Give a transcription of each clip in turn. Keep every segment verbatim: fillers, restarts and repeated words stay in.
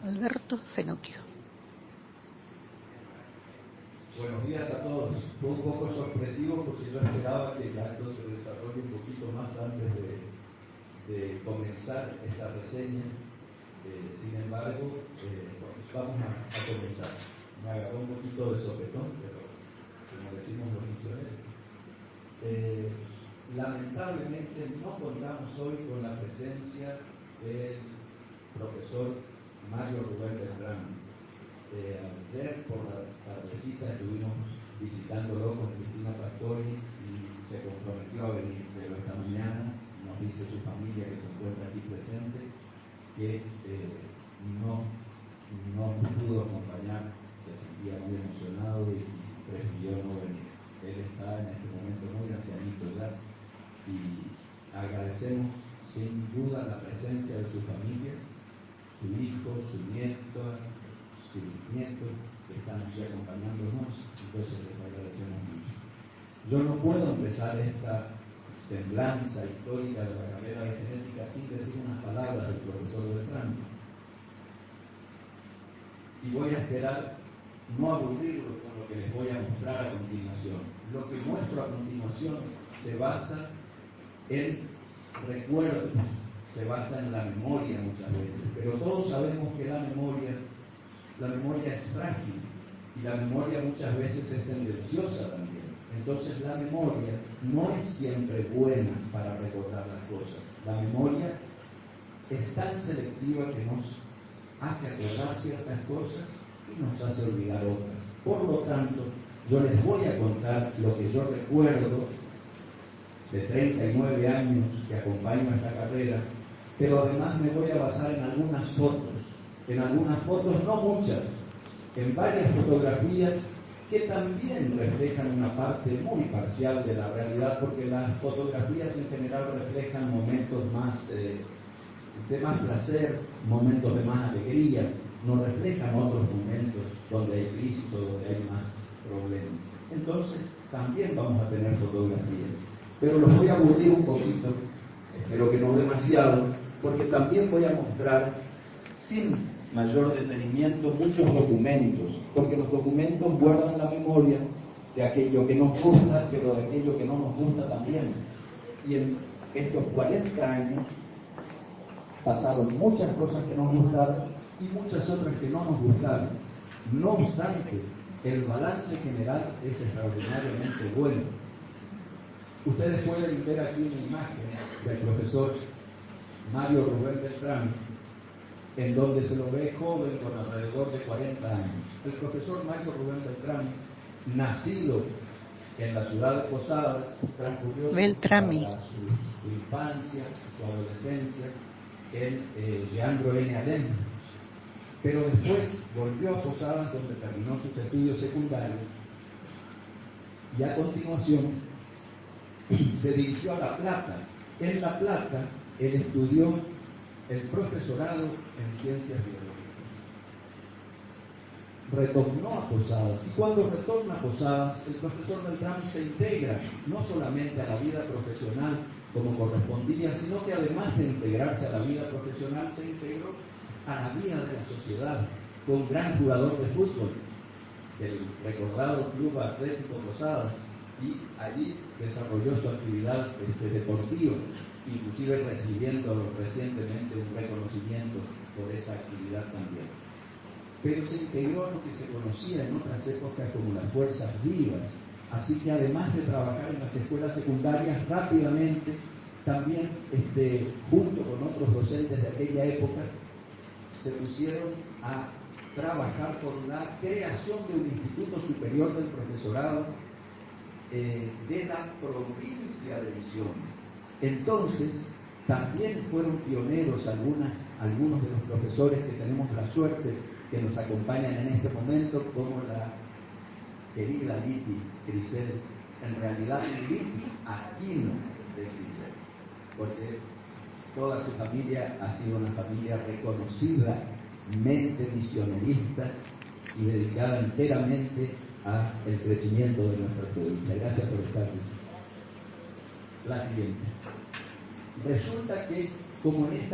Alberto Fenocchio. Buenos días a todos. Fue un poco sorpresivo porque yo esperaba que el acto se desarrolle un poquito más antes de, de comenzar esta reseña. Eh, sin embargo, eh, vamos a, a comenzar. Me agarró un poquito de sopetón, pero como decimos los misioneros. Eh, lamentablemente no contamos hoy con la presencia del profesor Mario Rubén Beltrán. Eh, ayer por la tardecita estuvimos visitándolo con Cristina Pastori y se comprometió a venir, pero esta mañana nos dice su familia que se encuentra aquí presente que eh, no, no nos pudo acompañar, se sentía muy emocionado y prefirió no venir. Él está en este momento muy ancianito ya y agradecemos sin duda la presencia de su familia, su hijo, su nieto, sus nietos que están aquí acompañándonos, entonces les agradecemos mucho. Yo no puedo empezar esta semblanza histórica de la carrera de genética sin decir unas palabras del profesor Beltrán. Y voy a esperar no aburrirlo con lo que les voy a mostrar a continuación. Lo que muestro a continuación se basa en recuerdos, se basa en la memoria muchas veces, pero todos sabemos que la memoria La memoria es frágil y la memoria muchas veces es tendenciosa también. Entonces la memoria no es siempre buena para recordar las cosas. La memoria es tan selectiva que nos hace acordar ciertas cosas y nos hace olvidar otras. Por lo tanto, yo les voy a contar lo que yo recuerdo de treinta y nueve años que acompaño esta carrera, pero además me voy a basar en algunas fotos. En algunas fotos, no muchas, en varias fotografías que también reflejan una parte muy parcial de la realidad, porque las fotografías en general reflejan momentos más eh, de más placer, momentos de más alegría, no reflejan otros momentos donde hay crisis o donde hay más problemas. Entonces, también vamos a tener fotografías, pero los voy a aburrir un poquito, espero que no demasiado, porque también voy a mostrar sin mayor detenimiento muchos documentos, porque los documentos guardan la memoria de aquello que nos gusta, pero de aquello que no nos gusta también. Y en estos cuarenta años pasaron muchas cosas que nos gustaron y muchas otras que no nos gustaron. No obstante, el balance general es extraordinariamente bueno. Ustedes pueden ver aquí una imagen del profesor Mario Rubén Beltrán, en donde se lo ve joven con alrededor de cuarenta años. El profesor Mario Rubén Beltrán, nacido en la ciudad de Posadas, transcurrió Beltrami. su, su infancia, su adolescencia en eh, Leandro N. Alem, pero después volvió a Posadas, donde terminó sus estudios secundarios, y a continuación se dirigió a La Plata. En La Plata él estudió el profesorado en ciencias biológicas. Retornó a Posadas, y cuando retorna a Posadas, el profesor Beltrán se integra no solamente a la vida profesional como correspondía, sino que además de integrarse a la vida profesional, se integró a la vida de la sociedad. Fue un gran jugador de fútbol del recordado Club Atlético Posadas, y allí desarrolló su actividad este, deportiva, inclusive recibiendo recientemente un reconocimiento por esa actividad también. Pero se integró a lo que se conocía en otras épocas como las fuerzas vivas, así que además de trabajar en las escuelas secundarias, rápidamente también este, junto con otros docentes de aquella época se pusieron a trabajar por la creación de un Instituto Superior del Profesorado eh, de la provincia de Misiones. Entonces, también fueron pioneros algunas, algunos de los profesores que tenemos la suerte que nos acompañan en este momento, como la querida Liti Crisel, en realidad Liti Aquino de Crisel, porque toda su familia ha sido una familia reconocida, mente misionerista y dedicada enteramente a el crecimiento de nuestra provincia. Gracias por estar aquí. La siguiente. Resulta que, como en estas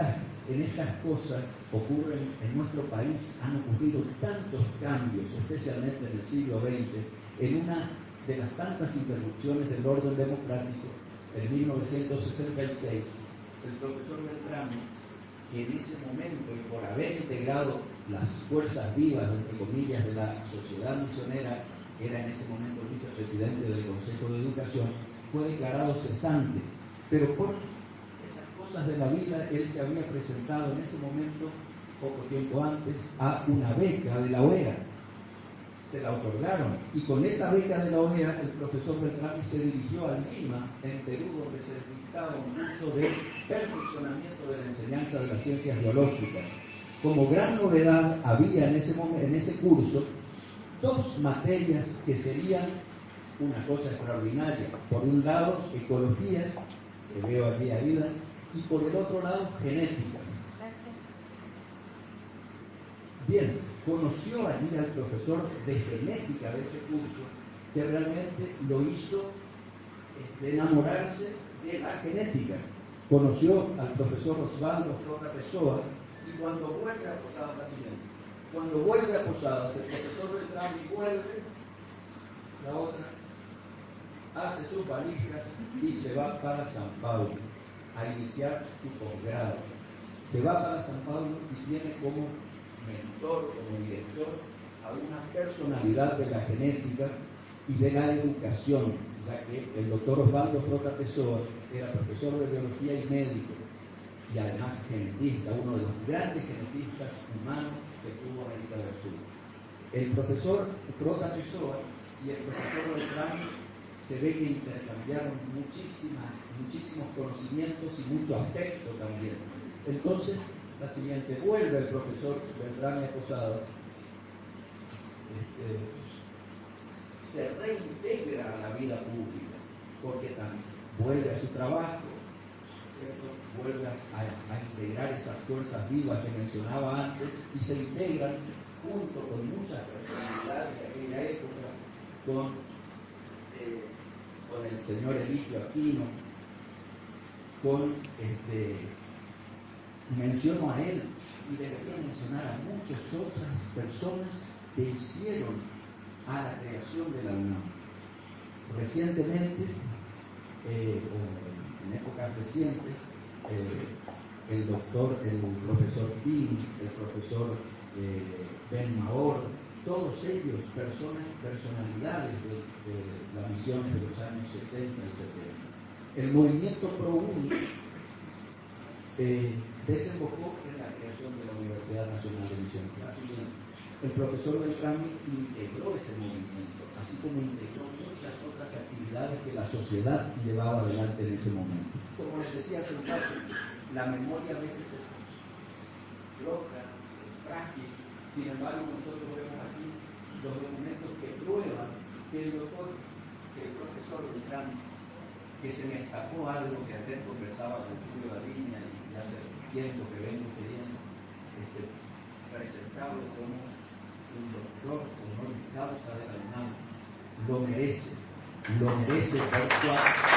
en estas cosas ocurren en nuestro país, han ocurrido tantos cambios, especialmente en el siglo veinte, en una de las tantas interrupciones del orden democrático. En mil novecientos sesenta y seis, el profesor Beltrami, que en ese momento, y por haber integrado las fuerzas vivas, entre comillas, de la sociedad misionera, era en ese momento vicepresidente del Consejo de Educación, fue declarado cesante, pero por esas cosas de la vida, él se había presentado en ese momento, poco tiempo antes, a una beca de la O E A. Se la otorgaron, y con esa beca de la O E A, el profesor Beltrami se dirigió a Lima, en Perú, donde se dictaba un curso de perfeccionamiento de la enseñanza de las ciencias biológicas. Como gran novedad, había en ese, momento, en ese curso dos materias que serían una cosa extraordinaria. Por un lado, ecología, que veo aquí a vida, y por el otro lado, genética. Bien, conoció allí al profesor de genética de ese curso, que realmente lo hizo este, enamorarse de la genética. Conoció al profesor Osvaldo Flota Pessoa, y cuando vuelve a Posadas, la siguiente. Cuando vuelve a Posadas, el profesor Beltrami vuelve, la otra, hace sus valijas y se va para San Pablo a iniciar su posgrado. Se va para San Pablo y tiene como mentor, como director, a una personalidad de la genética y de la educación, ya que el doctor Osvaldo Flota Pessoa era profesor de biología y médico, y además genetista, uno de los grandes genetistas humanos que tuvo América del Sur. El profesor Flota Pessoa y el profesor Beltrami se ve que intercambiaron muchísimas, muchísimos conocimientos y mucho afecto también. Entonces, la siguiente, vuelve el profesor Beltrami a Posadas, este, se reintegra a la vida pública, porque también vuelve a su trabajo, ¿cierto? Vuelve a, a integrar esas fuerzas vivas que mencionaba antes, y se integran junto con muchas personalidades de aquella época, con, eh, con el señor Eligio Aquino, con este menciono a él, y debería mencionar a muchas otras personas que hicieron a la creación de la UNAM. Recientemente, eh, o en épocas recientes, eh, el doctor, el profesor Pin, el profesor eh, Ben Mahor, todos ellos, personas, personalidades de, de las misiones de los años sesenta y setenta. El movimiento Pro Uni eh, desembocó en la creación de la Universidad Nacional de Misiones. Así que el profesor Beltrami integró ese movimiento, así como integró muchas otras actividades que la sociedad llevaba adelante en ese momento. Como les decía hace un rato, la memoria a veces es floja, es frágil. Sin embargo, nosotros vemos aquí los documentos que prueban que el doctor, que el profesor Beltrami, que se me escapó algo que ayer conversaba con Julio Galiña y hace tiempo que vengo queriendo este, presentarlo como un doctor honoris causa de la UNAM. Lo merece, lo merece por su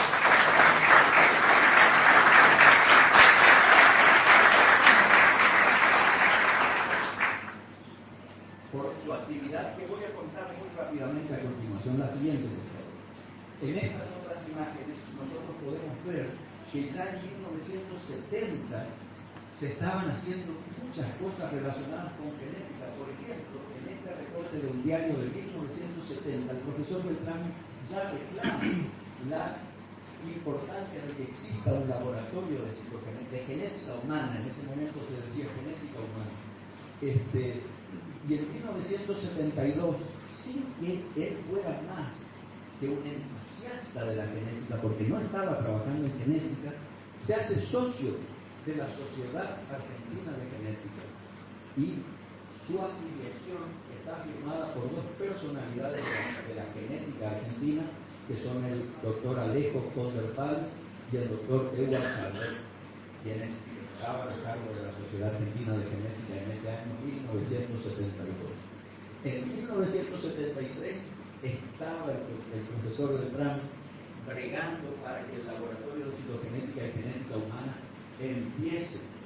por su actividad, que voy a contar muy rápidamente a continuación. La siguiente, por favor. En estas otras imágenes nosotros podemos ver que ya en mil novecientos setenta se estaban haciendo muchas cosas relacionadas con genética. Por ejemplo, en este recorte de un diario de mil novecientos setenta, el profesor Beltrami ya reclama la importancia de que exista un laboratorio de, de genética humana. En ese momento se decía genética humana. Este, y en mil novecientos setenta y dos, sin que él fuera más que un entusiasta de la genética, porque no estaba trabajando en genética, se hace socio de la Sociedad Argentina de Genética, y su afiliación está firmada por dos personalidades de la, de la genética argentina, que son el doctor Alejo Conderpal y el doctor Ewald Salver, quienes estaban a cargo de la Sociedad Argentina de Genética en ese año mil novecientos setenta y dos. En mil novecientos setenta y tres estaba el, el profesor Beltrami bregando para que el laboratorio de citogenética y genética humana empiece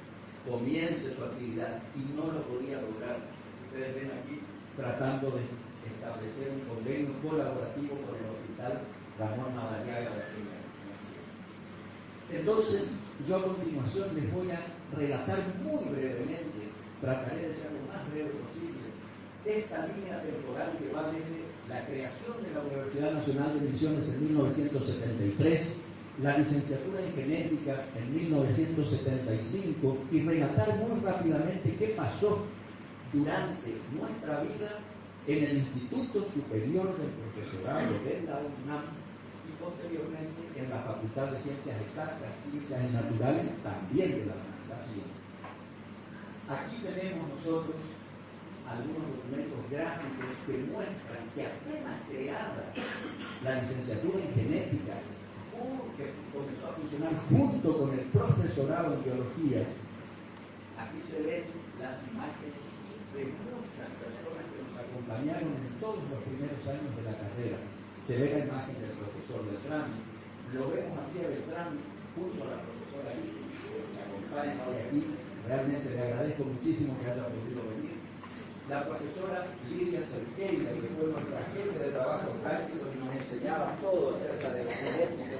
comience su actividad y no lo podía lograr. Ustedes ven aquí tratando de establecer un convenio colaborativo con el Hospital Ramón Madariaga de Aquella. Entonces, yo a continuación les voy a relatar muy brevemente, trataré de ser lo más breve posible, esta línea temporal que va desde la creación de la Universidad Nacional de Misiones en mil novecientos setenta y tres, la licenciatura en genética en mil novecientos setenta y cinco, y relatar muy rápidamente qué pasó durante nuestra vida en el Instituto Superior del Profesorado de la UNAM y posteriormente en la Facultad de Ciencias Exactas, Químicas y Naturales, también de la UNAM. Aquí tenemos nosotros algunos documentos gráficos que muestran que apenas creada la licenciatura en genética, que comenzó a funcionar junto con el profesorado en biología, aquí se ven las imágenes de muchas personas que nos acompañaron en todos los primeros años de la carrera. Se ve la imagen del profesor Beltrán, lo vemos aquí a Beltrán junto a la profesora Lidia, que nos acompaña hoy aquí. Realmente le agradezco muchísimo que haya podido venir. La profesora Lidia Cerqueira, que fue nuestra jefe de trabajo práctico y nos enseñaba todo acerca de la genética.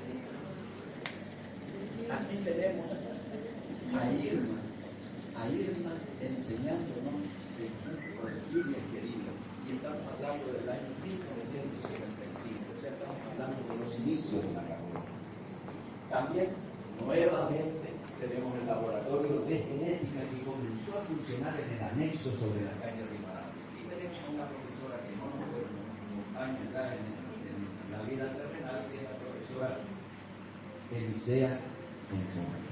Aquí tenemos a Irma, a Irma enseñándonos el curso de Lidia querida, y estamos hablando del año mil novecientos setenta y cinco, o sea, estamos hablando de los inicios de la carrera. También, nuevamente, tenemos el laboratorio de genética que comenzó a funcionar en el anexo sobre la calle Rimarán. Y tenemos a una profesora que no nos acompaña ya en, en la vida terrenal, que es la profesora Elisea Enrique.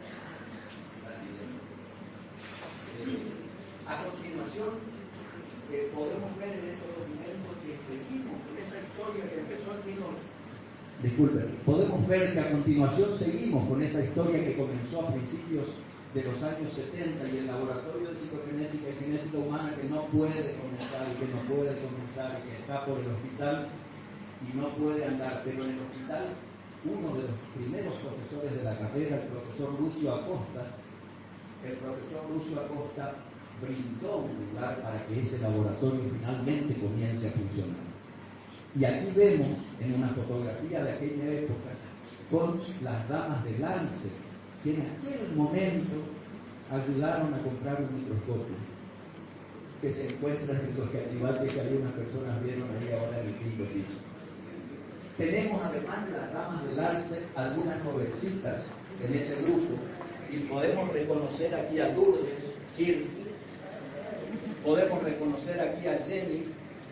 Eh, a continuación, eh, podemos ver en estos documentos que seguimos con esa historia que empezó en mil novecientos. Disculpen, podemos ver que a continuación seguimos con esa historia que comenzó a principios de los años setenta y el laboratorio de citogenética y genética humana que no puede comenzar y que no puede comenzar y que está por el hospital y no puede andar, pero en el hospital uno de los primeros profesores de la carrera, el profesor Lucio Acosta, el profesor Lucio Acosta brindó un lugar para que ese laboratorio finalmente comience a funcionar. Y aquí vemos en una fotografía de aquella época con las damas de Lance, que en aquel momento ayudaron a comprar un microscopio que se encuentra en los cachivaches que algunas personas vieron ahí ahora en el quinto piso. Tenemos además de las damas de Lance algunas jovencitas en ese grupo y podemos reconocer aquí a Lourdes Gil, podemos reconocer aquí a Jenny,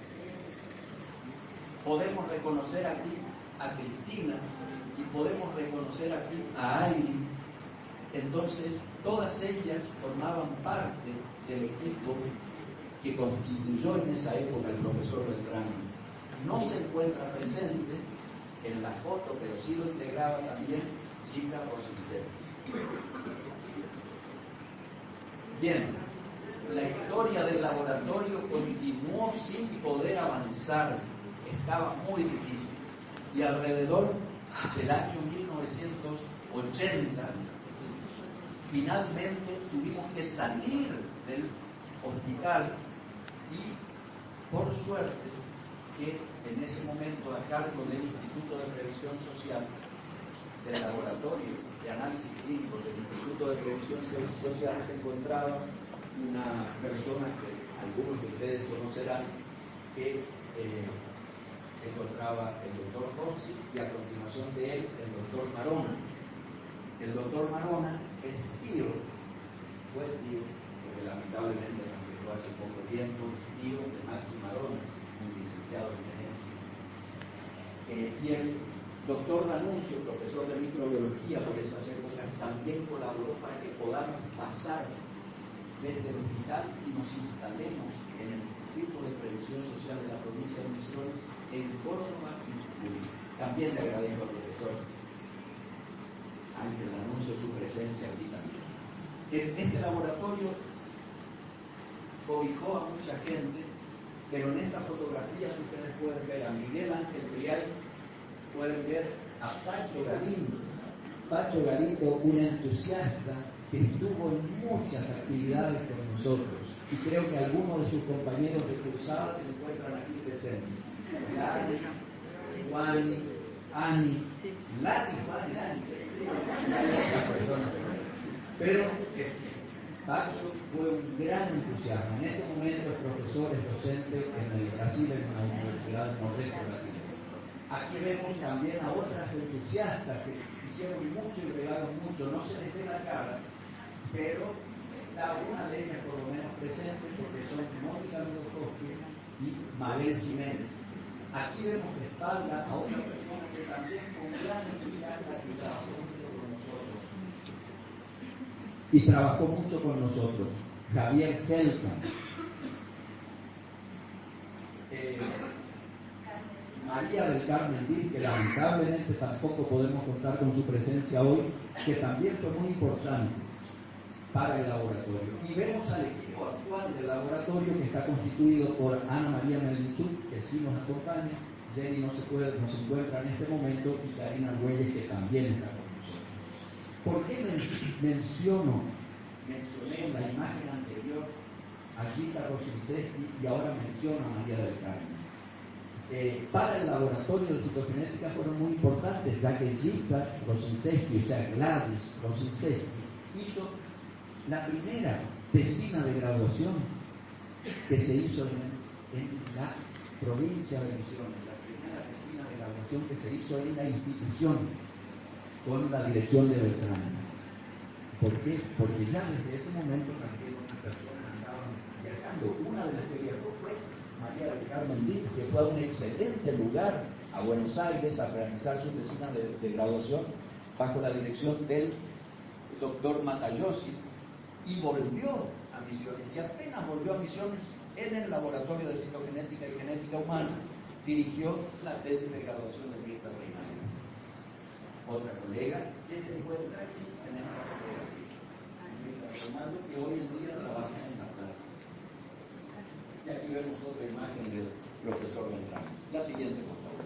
podemos reconocer aquí a Cristina y podemos reconocer aquí a Airi. Entonces, todas ellas formaban parte del equipo que constituyó en esa época el profesor Beltrán. No se encuentra presente en la foto, pero sí lo integraba también Chica Rosincel. Bien, la historia del laboratorio continuó sin poder avanzar. Estaba muy difícil y alrededor del año mil novecientos ochenta finalmente tuvimos que salir del hospital y por suerte que en ese momento a cargo del Instituto de Previsión Social, del laboratorio de análisis clínico del Instituto de Previsión Social, se encontraba una persona que algunos de ustedes conocerán, que eh, se encontraba el doctor Rossi y a continuación de él el doctor Marona. El doctor Marona es tío, fue tío, porque lamentablemente nos dejó hace poco tiempo, es tío de Maxi Marona, un licenciado en genética. Eh, y el doctor D'Annunzio, profesor de microbiología por esas épocas, también colaboró para que podamos pasar desde el hospital y nos instalemos en el Instituto de Previsión Social de la provincia de Misiones, en Córdoba y Jujuy. También le agradezco al profesor Ángel D'Annunzio su presencia aquí también. Este laboratorio cobijó a mucha gente, pero en estas fotografías ustedes pueden ver a Miguel Ángel Briay, pueden ver a Pacho Galindo. Pacho Galindo, un entusiasta que estuvo en muchas actividades con nosotros, y creo que algunos de sus compañeros de cursada se encuentran aquí presentes. Lali, Juan, Ani, Lali, Juan, Ani, pero Pacho fue un gran entusiasmo. En este momento es profesor, es docente en el Brasil, en la Universidad del Nordeste de Brasil. Aquí vemos también a otras entusiastas que hicieron mucho y regaron mucho, no se les ve la cara, pero está una de ellas por lo menos presente, porque son Mónica Mirokoski y Mabel Jiménez. Aquí vemos de espalda a otra persona que también con gran entusiasmo trabajó mucho con nosotros. Y trabajó mucho con nosotros, Javier Helkan. Eh, María del Carmen Díaz, que lamentablemente tampoco podemos contar con su presencia hoy, que también fue muy importante para el laboratorio. Y vemos al equipo actual del laboratorio, que está constituido por Ana María Melnichuk, que sí nos acompaña, Jenny no se puede, no se encuentra en este momento, y Karina Güelles, que también está con nosotros. ¿Por qué men- menciono, mencioné en la imagen anterior a Gita Rosinski y ahora menciono a María del Carmen? Eh, para el laboratorio de citogenética fueron muy importantes, ya que Gita Rosinski, o sea, Gladys Rosinski, hizo la primera tesina de graduación que se hizo en, en la provincia de Misiones, la primera tesina de graduación que se hizo en la institución con la dirección de Beltrán. ¿Por qué? Porque ya desde ese momento también otras personas andaban viajando. Una de las que viajó fue María del Carmen Díaz, que fue a un excelente lugar, a Buenos Aires, a realizar su tesina de, de graduación bajo la dirección del doctor Matayoshi, y volvió a Misiones, y apenas volvió a Misiones, en el laboratorio de citogenética y genética humana dirigió la tesis de graduación de Mirta Reynario. Otra colega que se encuentra aquí, tenemos a la colega Mirta Reynario, que hoy en día trabaja en la planta. Y aquí vemos otra imagen del profesor Beltrán. La siguiente, por favor.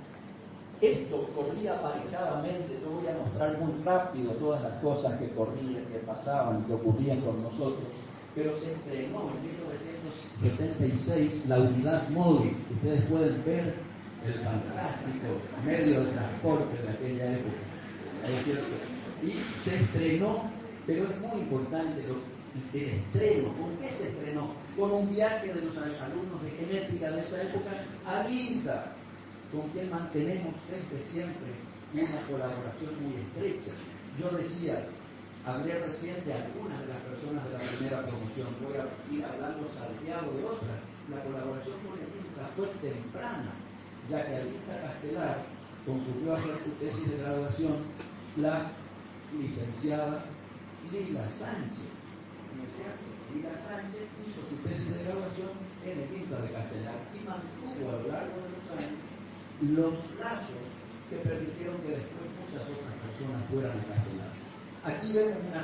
Esto corría aparejadamente. Yo voy a mostrar muy rápido todas las cosas que corrían, que pasaban, que ocurrían con nosotros, pero se estrenó en mil novecientos setenta y seis la unidad móvil. Ustedes pueden ver el fantástico medio de transporte de aquella época, ¿es cierto? Y se estrenó, pero es muy importante lo, el estreno. ¿Con qué se estrenó? Con un viaje de los alumnos de genética de esa época a Linda, con quien mantenemos desde siempre una colaboración muy estrecha. Yo decía, hablé recién de algunas de las personas de la primera promoción, voy a ir hablando salteado de otras. La colaboración con el INTA fue temprana, ya que al INTA Castelar concurrió a hacer su tesis de graduación la licenciada Lila Sánchez. ¿No es cierto? Lila Sánchez hizo su tesis de graduación en el INTA de Castelar y mantuvo a lo largo de los años los lazos que permitieron que después muchas otras personas fueran a Castelar. Aquí vemos una